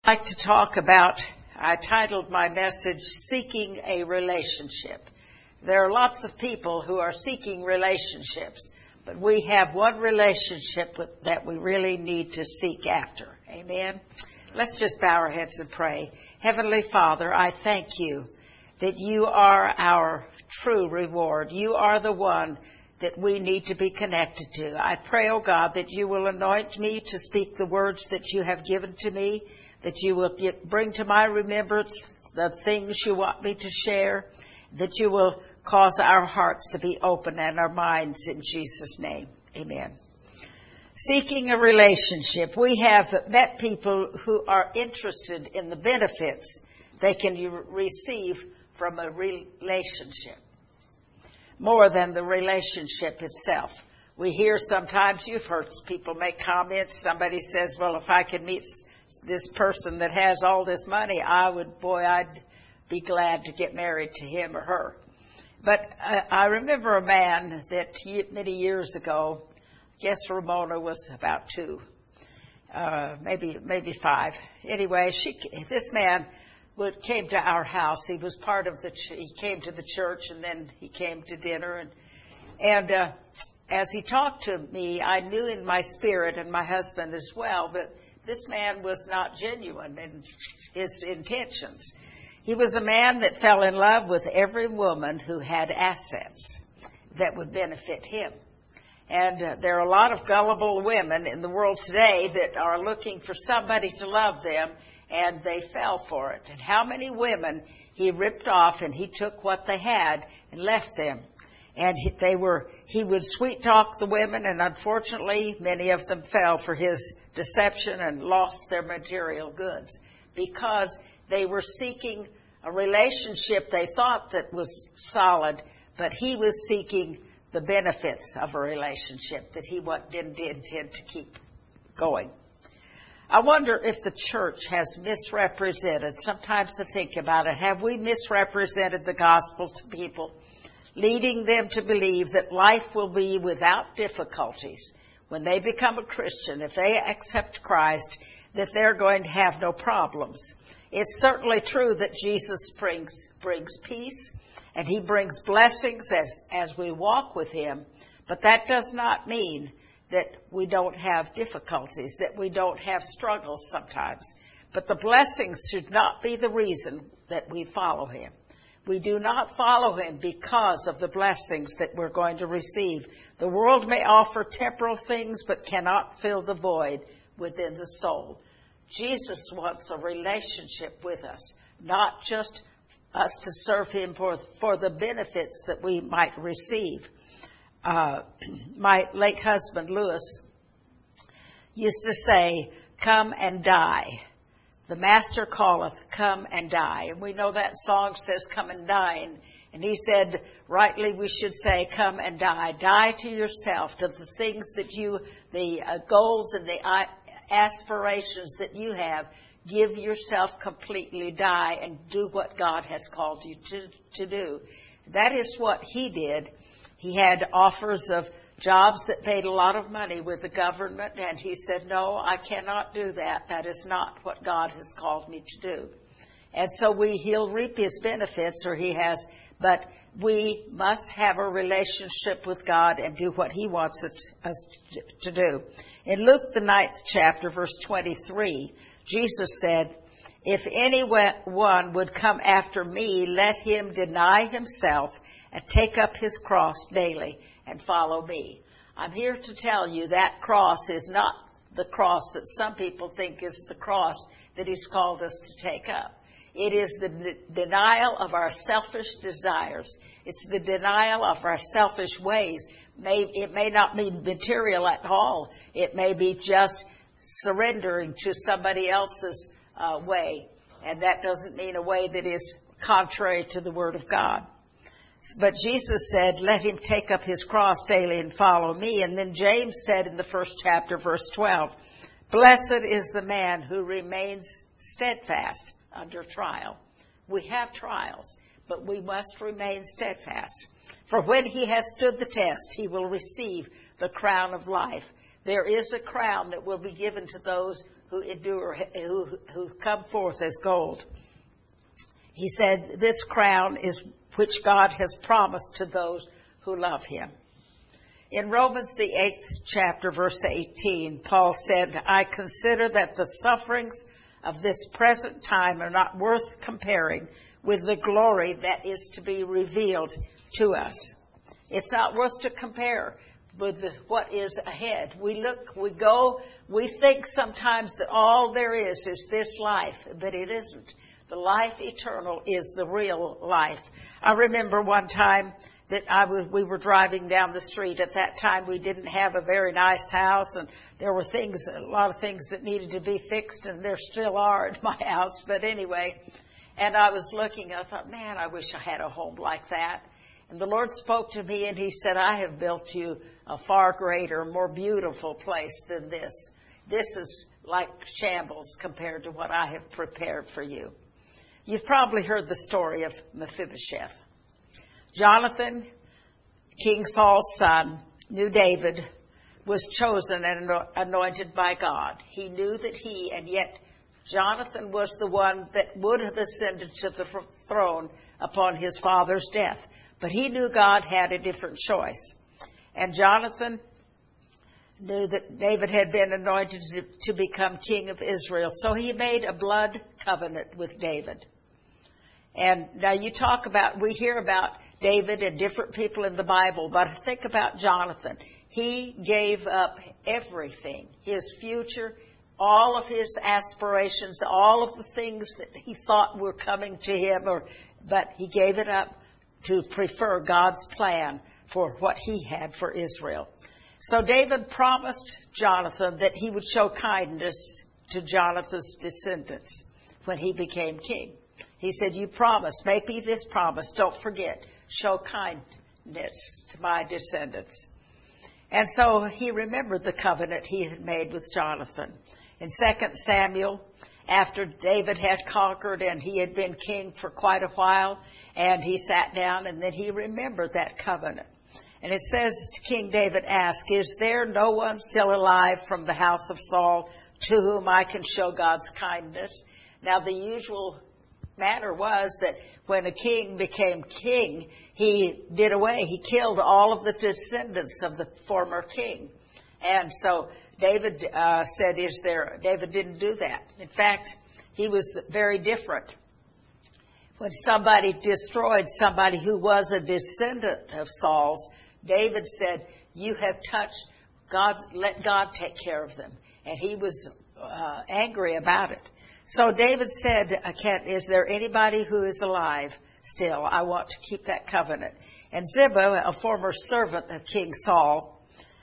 I'd like to talk about, I titled my message, Seeking a Relationship. There are lots of people who are seeking relationships, but we have one relationship that we really need to seek after. Amen? Let's just bow our heads and pray. Heavenly Father, I thank you that you are our true reward. You are the one that we need to be connected to. I pray, oh God, that you will anoint me to speak the words that you have given to me, that you will bring to my remembrance the things you want me to share, that you will cause our hearts to be open and our minds in Jesus' name. Amen. Seeking a relationship. We have met people who are interested in the benefits they can receive from a relationship, more than the relationship itself. We hear sometimes, you've heard people make comments, somebody says, well, if I could meet this person that has all this money, I'd be glad to get married to him or her. But I remember a man that many years ago, I guess Ramona was about 2, maybe 5. Anyway, this man came to our house. He was part of he came to the church and then he came to dinner. And as he talked to me, I knew in my spirit, and my husband as well, that this man was not genuine in his intentions. He was a man that fell in love with every woman who had assets that would benefit him. And there are a lot of gullible women in the world today that are looking for somebody to love them, and they fell for it. And how many women he ripped off, and he took what they had and left them. And he would sweet talk the women, and unfortunately, many of them fell for his deception and lost their material goods because they were seeking a relationship they thought that was solid, but he was seeking the benefits of a relationship that he didn't intend to keep going. I wonder if the church has misrepresented. Sometimes I think about it. Have we misrepresented the gospel to people, leading them to believe that life will be without difficulties when they become a Christian? If they accept Christ, that they're going to have no problems. It's certainly true that Jesus brings peace, and he brings blessings as we walk with him, but that does not mean that we don't have difficulties, that we don't have struggles sometimes. But the blessings should not be the reason that we follow him. We do not follow him because of the blessings that we're going to receive. The world may offer temporal things, but cannot fill the void within the soul. Jesus wants a relationship with us, not just us to serve him for the benefits that we might receive. My late husband, Lewis, used to say, "Come and die. The master calleth, come and die." And we know that song says, "Come and dine." And he said, rightly we should say, "Come and die." Die to yourself, to the things that the goals and the aspirations that you have. Give yourself completely, die, and do what God has called you to do. That is what he did. He had offers of jobs that paid a lot of money with the government, and he said, "No, I cannot do that. That is not what God has called me to do." And so he'll reap his benefits, or he has, but we must have a relationship with God and do what he wants us to do. In Luke, the 9th chapter, verse 23, Jesus said, "If anyone would come after me, let him deny himself and take up his cross daily and follow me." I'm here to tell you that cross is not the cross that some people think is the cross that he's called us to take up. It is the denial of our selfish desires. It's the denial of our selfish ways. It may not be material at all. It may be just surrendering to somebody else's way. And that doesn't mean a way that is contrary to the Word of God. But Jesus said, let him take up his cross daily and follow me. And then James said in the 1st chapter, verse 12, "Blessed is the man who remains steadfast under trial." We have trials, but we must remain steadfast. For when he has stood the test, he will receive the crown of life. There is a crown that will be given to those who endure, who come forth as gold. He said, this crown is which God has promised to those who love him. In Romans, the 8th chapter, verse 18, Paul said, I consider that the sufferings of this present time are not worth comparing with the glory that is to be revealed to us. It's not worth to compare with what is ahead. We think sometimes that all there is this life, but it isn't. The life eternal is the real life. I remember one time that we were driving down the street. At that time, we didn't have a very nice house, and there were a lot of things that needed to be fixed, and there still are at my house. But anyway, and I was looking, I thought, man, I wish I had a home like that. And the Lord spoke to me, and he said, I have built you a far greater, more beautiful place than this. This is like shambles compared to what I have prepared for you. You've probably heard the story of Mephibosheth. Jonathan, King Saul's son, knew David was chosen and anointed by God. He knew that and yet Jonathan was the one that would have ascended to the throne upon his father's death. But he knew God had a different choice. And Jonathan knew that David had been anointed to become king of Israel. So he made a blood covenant with David. And now we hear about David and different people in the Bible, but think about Jonathan. He gave up everything, his future, all of his aspirations, all of the things that he thought were coming to him, but he gave it up to prefer God's plan for what he had for Israel. So David promised Jonathan that he would show kindness to Jonathan's descendants when he became king. He said, you promised, make me this promise, don't forget, show kindness to my descendants. And so he remembered the covenant he had made with Jonathan. In 2 Samuel, after David had conquered and he had been king for quite a while, and he sat down and then he remembered that covenant. And it says, King David asked, is there no one still alive from the house of Saul to whom I can show God's kindness? Now the usual matter was that when a king became king, he killed all of the descendants of the former king. And so David David didn't do that. In fact, he was very different. When somebody destroyed somebody who was a descendant of Saul's, David said, you have touched God, let God take care of them. And he was angry about it. So David said, is there anybody who is alive still? I want to keep that covenant. And Ziba, a former servant of King Saul,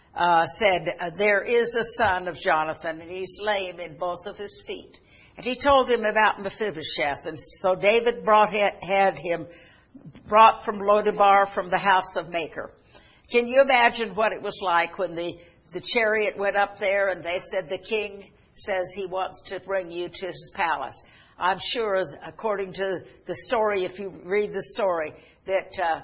said, there is a son of Jonathan, and he's lame in both of his feet. And he told him about Mephibosheth. And so David had him brought from Lodebar from the house of Machir. Can you imagine what it was like when the chariot went up there and they said, the king says he wants to bring you to his palace? I'm sure, according to the story, if you read the story, that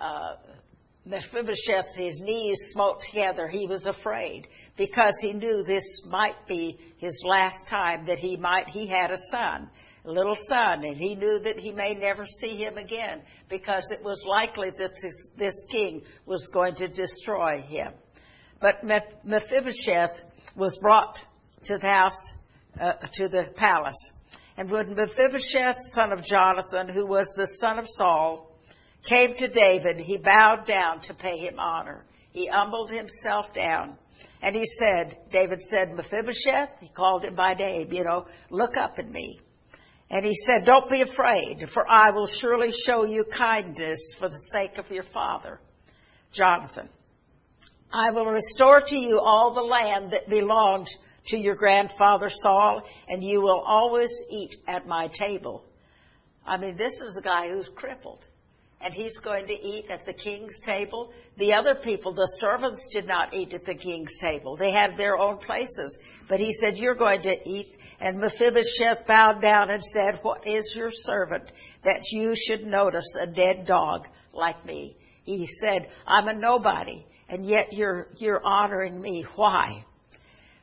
Mephibosheth, his knees smote together. He was afraid because he knew this might be his last time that he had a son, a little son, and he knew that he may never see him again because it was likely that this king was going to destroy him. But Mephibosheth was brought to the house, to the palace. And when Mephibosheth, son of Jonathan, who was the son of Saul, came to David, he bowed down to pay him honor. He humbled himself down. And David said, Mephibosheth, he called him by name, look up at me. And he said, don't be afraid, for I will surely show you kindness for the sake of your father, Jonathan. I will restore to you all the land that belonged to your grandfather Saul, and you will always eat at my table. I mean, this is a guy who's crippled, and he's going to eat at the king's table. The other people, the servants, did not eat at the king's table. They had their own places. But he said, you're going to eat. And Mephibosheth bowed down and said, what is your servant that you should notice a dead dog like me? He said, I'm a nobody, and yet you're honoring me. Why?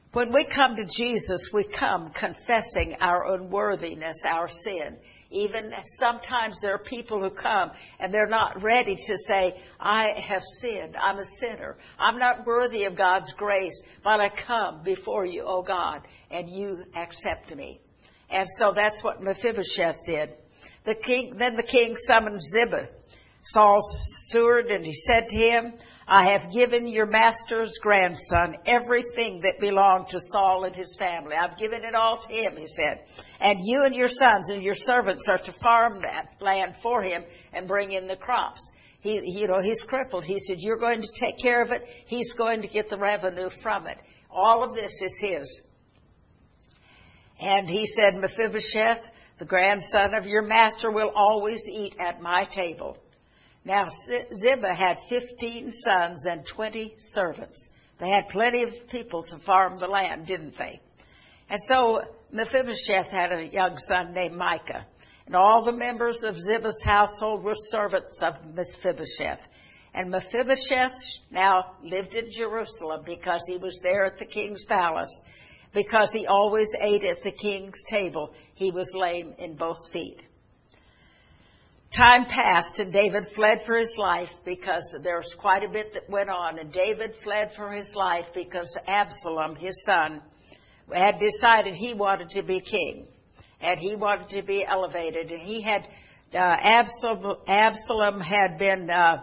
When we come to Jesus, we come confessing our unworthiness, our sin. Even sometimes there are people who come and they're not ready to say, I have sinned. I'm a sinner. I'm not worthy of God's grace, but I come before you, O God, and you accept me. And so that's what Mephibosheth did. Then the king summoned Ziba, Saul's steward, and he said to him, I have given your master's grandson everything that belonged to Saul and his family. I've given it all to him, he said. And you and your sons and your servants are to farm that land for him and bring in the crops. He's crippled. He said, you're going to take care of it. He's going to get the revenue from it. All of this is his. And he said, Mephibosheth, the grandson of your master, will always eat at my table. Now, Ziba had 15 sons and 20 servants. They had plenty of people to farm the land, didn't they? And so Mephibosheth had a young son named Micah. And all the members of Ziba's household were servants of Mephibosheth. And Mephibosheth now lived in Jerusalem because he was there at the king's palace. Because he always ate at the king's table, he was lame in both feet. Time passed and David fled for his life because there was quite a bit that went on. And David fled for his life because Absalom, his son, had decided he wanted to be king. And he wanted to be elevated. And he had, Absalom had been,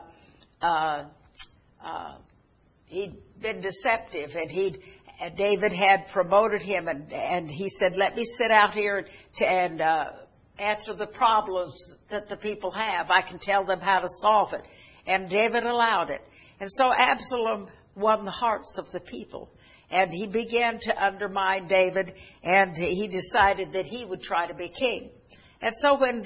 he'd been deceptive, and David had promoted him, and he said, let me sit out here and answer the problems that the people have. I can tell them how to solve it. And David allowed it. And so Absalom won the hearts of the people. And he began to undermine David, and he decided that he would try to be king. And so when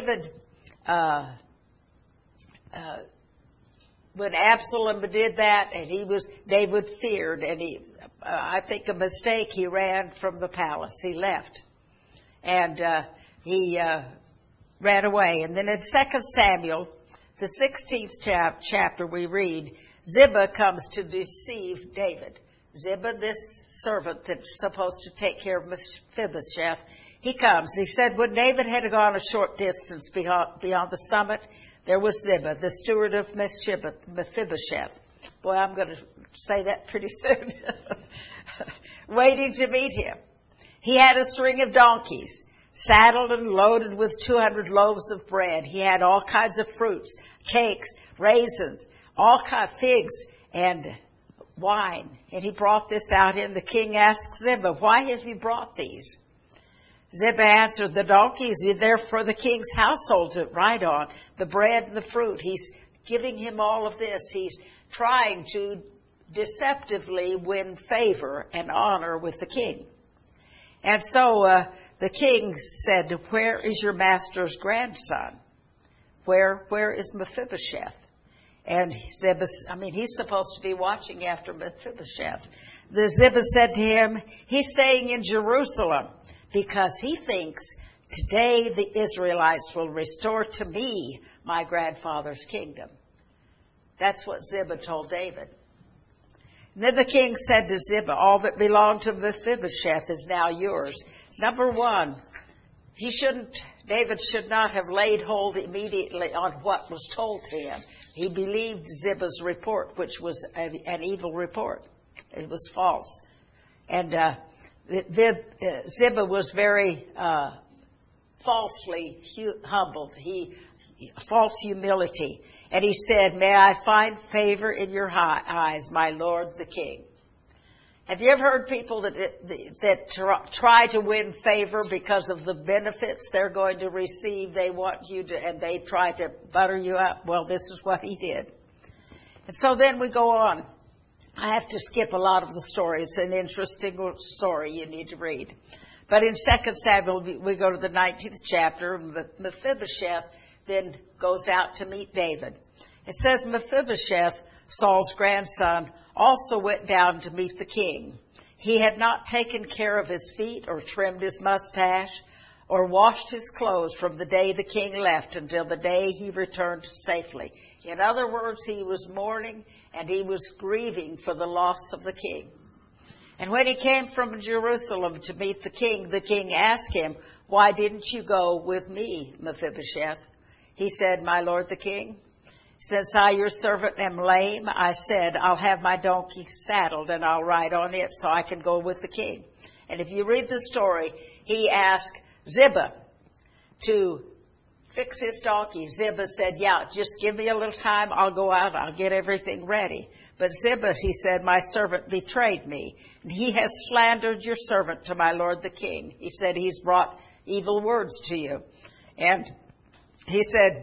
when Absalom did that, and David feared, and I think a mistake, he ran from the palace. He left. And he ran away. And then in 2 Samuel, the 16th chapter, we read, Ziba comes to deceive David. Ziba, this servant that's supposed to take care of Mephibosheth, he comes. He said, when David had gone a short distance beyond the summit, there was Ziba, the steward of Mephibosheth. Boy, I'm going to say that pretty soon. Waiting to meet him. He had a string of donkeys, saddled and loaded with 200 loaves of bread. He had all kinds of fruits, cakes, raisins, all kinds of figs, and wine. And he brought this out, and the king asked Ziba, why have you brought these? Ziba answered, the donkeys are there for the king's household to ride on, the bread and the fruit. He's giving him all of this. He's trying to deceptively win favor and honor with the king. And so the king said, where is your master's grandson? Where is Mephibosheth? And Ziba, he's supposed to be watching after Mephibosheth. The Ziba said to him, he's staying in Jerusalem because he thinks today the Israelites will restore to me my grandfather's kingdom. That's what Ziba told David. And then the king said to Ziba, all that belonged to Mephibosheth is now yours. Number one, David should not have laid hold immediately on what was told to him. He believed Ziba's report, which was an evil report. It was false. And Ziba was very falsely humbled. False humility. And he said, may I find favor in your eyes, my lord the king. Have you ever heard people that try to win favor because of the benefits they're going to receive? They want you to, and they try to butter you up. Well, this is what he did. And so then we go on. I have to skip a lot of the story. It's an interesting story you need to read. But in 2 Samuel, we go to the 19th chapter, and Mephibosheth then goes out to meet David. It says Mephibosheth, Saul's grandson, also went down to meet the king. He had not taken care of his feet or trimmed his mustache or washed his clothes from the day the king left until the day he returned safely. In other words, he was mourning and he was grieving for the loss of the king. And when he came from Jerusalem to meet the king asked him, "Why didn't you go with me, Mephibosheth?" He said, "My lord the king, since I, your servant, am lame, I said, I'll have my donkey saddled and I'll ride on it so I can go with the king." And if you read the story, he asked Ziba to fix his donkey. Ziba said, "Yeah, just give me a little time. I'll go out. I'll get everything ready." But Ziba, he said, "My servant betrayed me, and he has slandered your servant to my lord the king." He said, "He's brought evil words to you." And he said,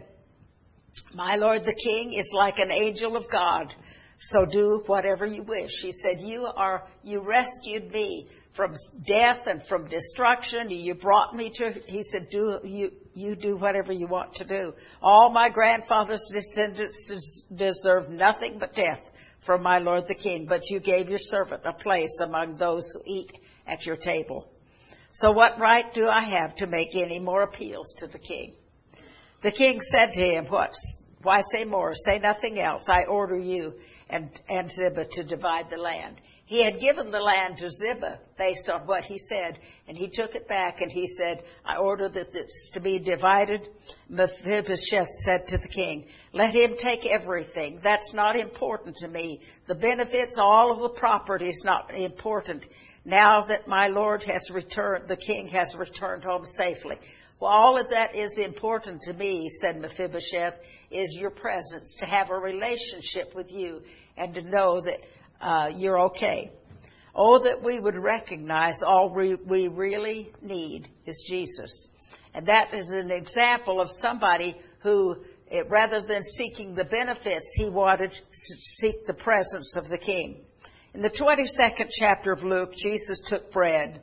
"My lord the king is like an angel of God, so do whatever you wish." He said, you rescued me from death and from destruction. You brought me to," he said, you do whatever you want to do. "All my grandfather's descendants deserve nothing but death from my lord the king, but you gave your servant a place among those who eat at your table. So what right do I have to make any more appeals to the king?" The king said to him, "Why say more? Say nothing else. I order you and Ziba to divide the land." He had given the land to Ziba based on what he said, and he took it back and he said, "I order that it's to be divided." Mephibosheth said to the king, "Let him take everything. That's not important to me. The benefits, all of the property is not important. Now that my lord has returned, the king has returned home safely. Well, all of that is important to me," said Mephibosheth, "is your presence, to have a relationship with you and to know that you're okay. Oh, that we would recognize all we really need is Jesus." And that is an example of somebody who, rather than seeking the benefits, he wanted to seek the presence of the king. In the 22nd chapter of Luke, Jesus took bread,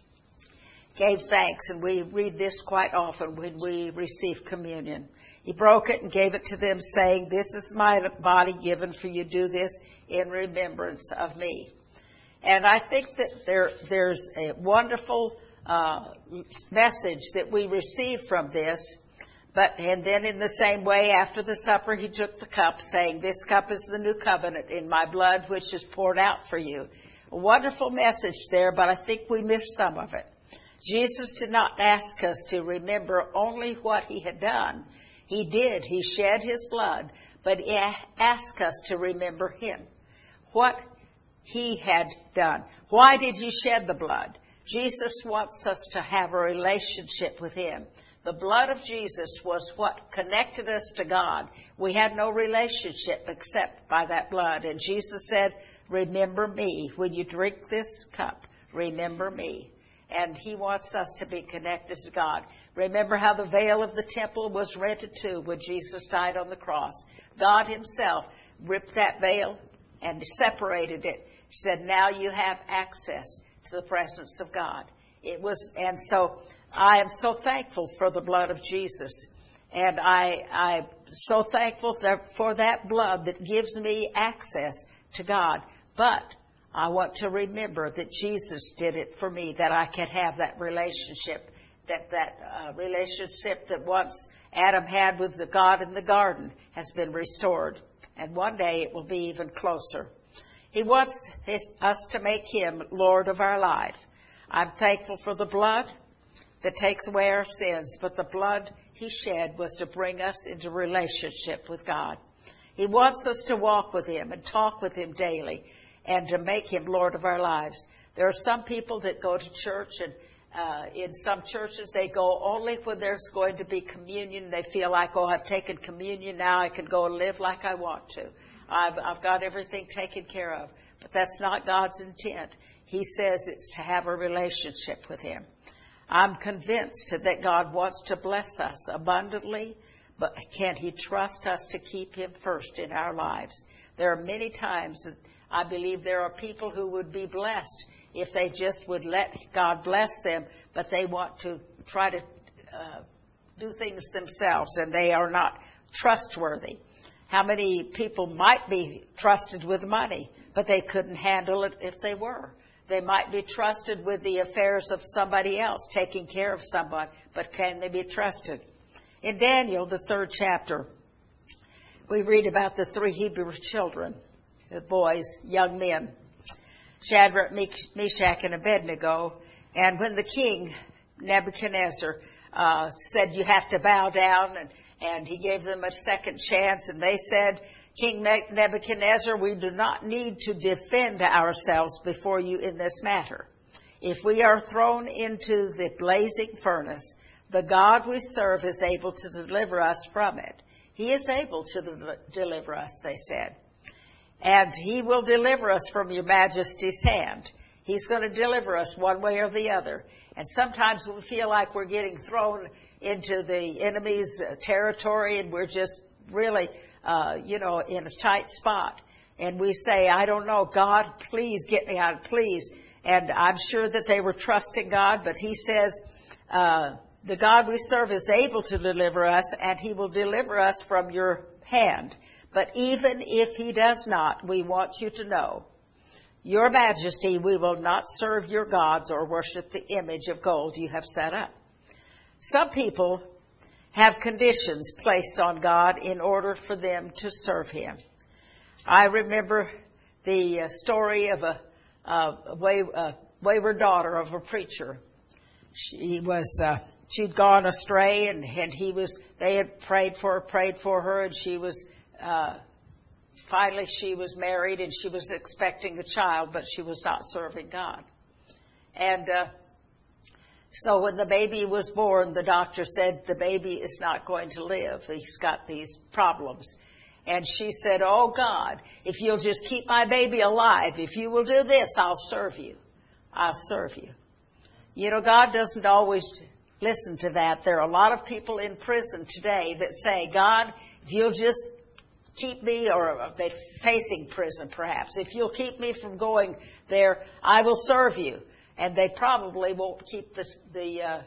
gave thanks, and we read this quite often when we receive communion. He broke it and gave it to them, saying, "This is my body given for you. Do this in remembrance of me." And I think that there's a wonderful message that we receive from this. And then in the same way, after the supper, he took the cup, saying, "This cup is the new covenant in my blood, which is poured out for you." A wonderful message there, but I think we missed some of it. Jesus did not ask us to remember only what he had done. He did. He shed his blood, but he asked us to remember him, what he had done. Why did he shed the blood? Jesus wants us to have a relationship with him. The blood of Jesus was what connected us to God. We had no relationship except by that blood. And Jesus said, "Remember me. When you drink this cup, remember me." And he wants us to be connected to God. Remember how the veil of the temple was rent in two when Jesus died on the cross. God himself ripped that veil and separated it. He said, "Now you have access to the presence of God." And so I am so thankful for the blood of Jesus. And I'm so thankful for that blood that gives me access to God. But I want to remember that Jesus did it for me, that I can have that relationship, that relationship that once Adam had with the God in the garden has been restored. And one day it will be even closer. He wants us to make him Lord of our life. I'm thankful for the blood that takes away our sins, but the blood he shed was to bring us into relationship with God. He wants us to walk with him and talk with him daily, and to make him Lord of our lives. There are some people that go to church, and in some churches they go only when there's going to be communion. They feel like, "Oh, I've taken communion, now I can go and live like I want to. I've got everything taken care of." But that's not God's intent. He says it's to have a relationship with him. I'm convinced that God wants to bless us abundantly, but can he trust us to keep him first in our lives? There are many times that I believe there are people who would be blessed if they just would let God bless them, but they want to try to do things themselves, and they are not trustworthy. How many people might be trusted with money, but they couldn't handle it if they were? They might be trusted with the affairs of somebody else, taking care of someone, but can they be trusted? In Daniel, the 3rd chapter, we read about the 3 Hebrew children, the boys, young men. Shadrach, Meshach, and Abednego. And when the king, Nebuchadnezzar, said you have to bow down, and he gave them a second chance, and they said, King Nebuchadnezzar, we do not need to defend ourselves before you in this matter. If we are thrown into the blazing furnace, the God we serve is able to deliver us from it. He is able to deliver us, they said. And he will deliver us from your majesty's hand. He's going to deliver us one way or the other. And sometimes we feel like we're getting thrown into the enemy's territory and we're just really, in a tight spot. And we say, I don't know, God, please get me out, please. And I'm sure that they were trusting God, but he says, the God we serve is able to deliver us, and he will deliver us from your hand. But even if he does not, we want you to know, Your Majesty, we will not serve your gods or worship the image of gold you have set up. Some people have conditions placed on God in order for them to serve him. I remember the story of a wayward daughter of a preacher. She'd gone astray, and they had prayed for her, and she was, finally she was married, and she was expecting a child, but she was not serving God. And so when the baby was born, the doctor said the baby is not going to live. He's got these problems. And she said, oh God, if you'll just keep my baby alive, if you will do this, I'll serve you. I'll serve you. You know, God doesn't always listen to that. There are a lot of people in prison today that say, God, if you'll just keep me, or they're facing prison perhaps, if you'll keep me from going there, I will serve you. And they probably won't keep the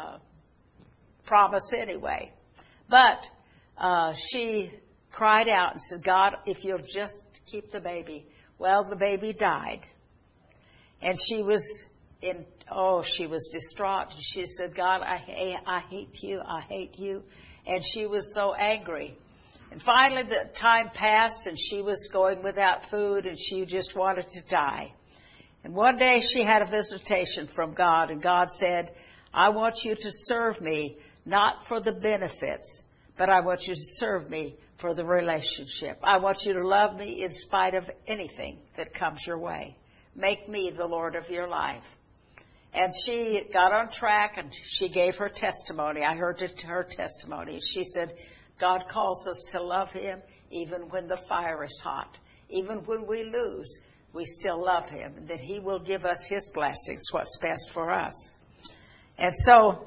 promise anyway. But she cried out and said, God, if you'll just keep the baby. Well, the baby died. And she was she was distraught. She said, God, I hate you. I hate you. And she was so angry. And finally the time passed, and she was going without food, and she just wanted to die. And one day she had a visitation from God, and God said, I want you to serve me, not for the benefits, but I want you to serve me for the relationship. I want you to love me in spite of anything that comes your way. Make me the Lord of your life. And she got on track, and she gave her testimony. I heard her testimony. She said, God calls us to love him even when the fire is hot. Even when we lose, we still love him, and that he will give us his blessings, what's best for us. And so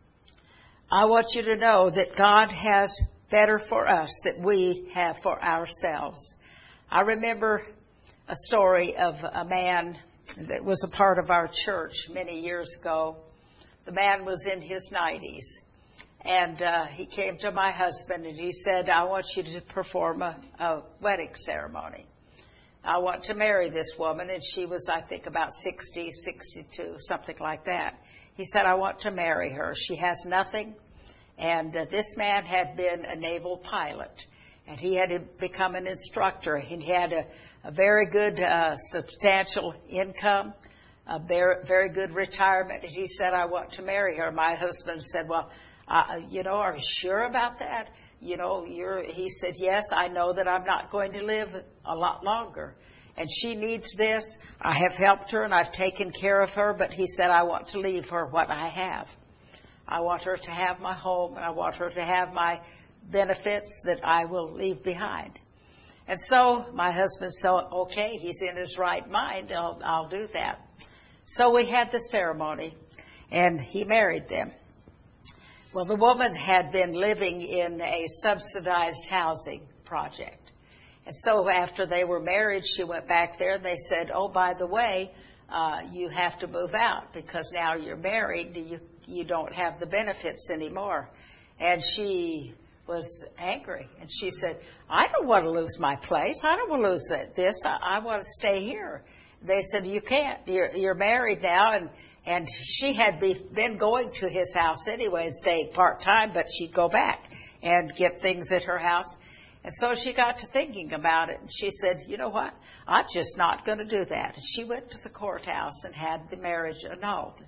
I want you to know that God has better for us than we have for ourselves. I remember a story of a man that was a part of our church many years ago. The man was in his 90s, and he came to my husband, and he said, I want you to perform a wedding ceremony. I want to marry this woman, and she was, I think, about 60, 62, something like that. He said, I want to marry her. She has nothing. And this man had been a naval pilot, and he had become an instructor. He had a very good, substantial income, a very good retirement. And he said, I want to marry her. My husband said, well, are you sure about that? He said, yes, I know that I'm not going to live a lot longer. And she needs this. I have helped her and I've taken care of her. But he said, I want to leave her what I have. I want her to have my home, and I want her to have my benefits that I will leave behind. And so my husband said, okay, he's in his right mind. I'll do that. So we had the ceremony, and he married them. Well, the woman had been living in a subsidized housing project. And so after they were married, she went back there, and they said, oh, by the way, you have to move out because now you're married. You don't have the benefits anymore. And she was angry. And she said, I don't want to lose my place. I don't want to lose this. I want to stay here. They said, you can't. You're married now. And she had been going to his house anyway and stayed part-time, but she'd go back and get things at her house. And so she got to thinking about it, and she said, you know what, I'm just not going to do that. And she went to the courthouse and had the marriage annulled.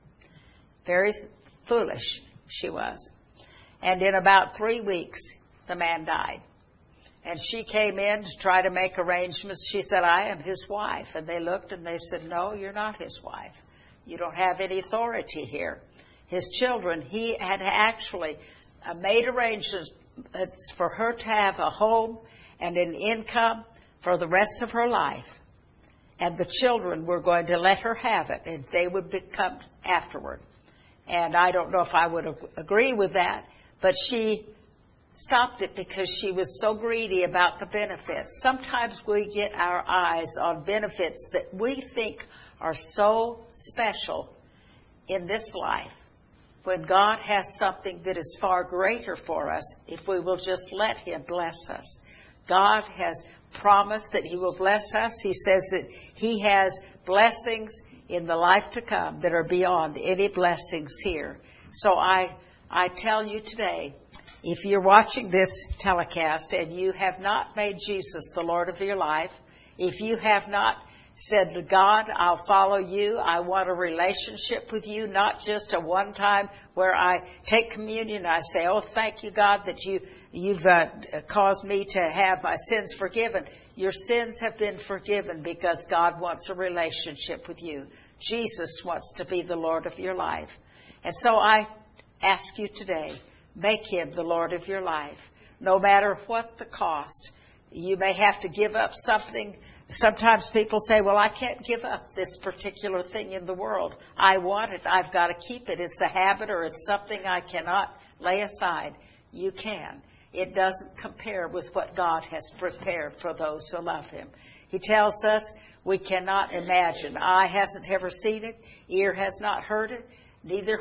Very foolish she was. And in about 3 weeks, the man died. And she came in to try to make arrangements. She said, I am his wife. And they looked and they said, no, you're not his wife. You don't have any authority here. His children, he had actually made arrangements for her to have a home and an income for the rest of her life. And the children were going to let her have it, and they would become afterward. And I don't know if I would agree with that, but she stopped it because she was so greedy about the benefits. Sometimes we get our eyes on benefits that we think are so special in this life, when God has something that is far greater for us if we will just let Him bless us. God has promised that He will bless us. He says that He has blessings in the life to come that are beyond any blessings here. So I tell you today, if you're watching this telecast and you have not made Jesus the Lord of your life, if you have not said to God, I'll follow you, I want a relationship with you, not just a one time where I take communion and I say, oh, thank you, God, that you've caused me to have my sins forgiven. Your sins have been forgiven because God wants a relationship with you. Jesus wants to be the Lord of your life. And so I ask you today, make Him the Lord of your life, no matter what the cost. You may have to give up something. Sometimes people say, well, I can't give up this particular thing in the world. I want it. I've got to keep it. It's a habit or it's something I cannot lay aside. You can. It doesn't compare with what God has prepared for those who love Him. He tells us we cannot imagine. Eye hasn't ever seen it. Ear has not heard it. Neither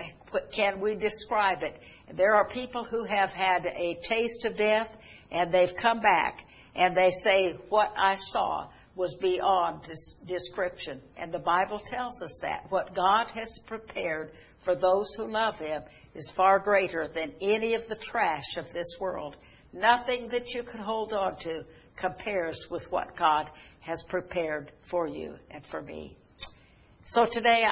can we describe it. There are people who have had a taste of death, and they've come back, and they say, what I saw was beyond description. And the Bible tells us that. What God has prepared for those who love Him is far greater than any of the trash of this world. Nothing that you can hold on to compares with what God has prepared for you and for me. So today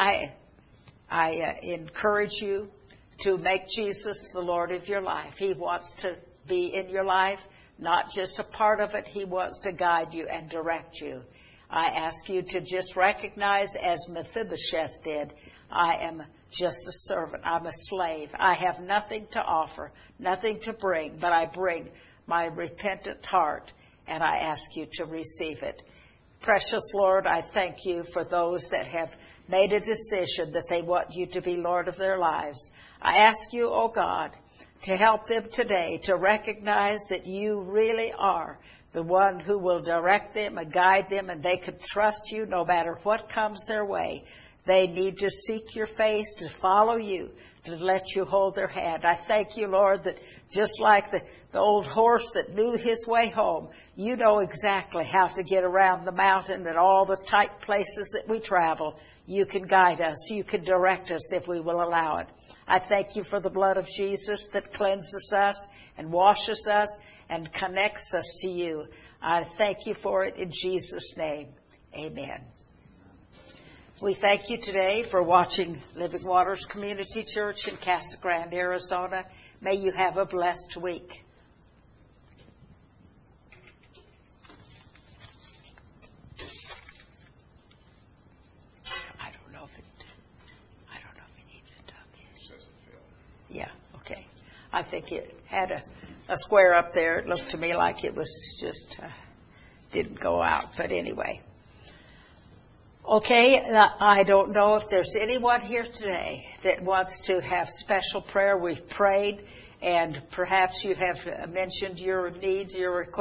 I encourage you to make Jesus the Lord of your life. He wants to be in your life, not just a part of it. He wants to guide you and direct you. I ask you to just recognize, as Mephibosheth did, I am just a servant. I'm a slave. I have nothing to offer, nothing to bring, but I bring my repentant heart, and I ask you to receive it. Precious Lord, I thank you for those that have made a decision that they want you to be Lord of their lives. I ask you, oh God, to help them today to recognize that you really are the one who will direct them and guide them, and they can trust you no matter what comes their way. They need to seek your face, to follow you, to let you hold their hand. I thank you, Lord, that just like the old horse that knew his way home, you know exactly how to get around the mountain and all the tight places that we travel. You can guide us. You can direct us if we will allow it. I thank you for the blood of Jesus that cleanses us and washes us and connects us to you. I thank you for it in Jesus' name. Amen. We thank you today for watching Living Waters Community Church in Casa Grande, Arizona. May you have a blessed week. I don't know if it needs a duck. Yeah, okay. I think it had a square up there. It looked to me like it was just didn't go out, but anyway. Okay, I don't know if there's anyone here today that wants to have special prayer. We've prayed, and perhaps you have mentioned your needs, your requests.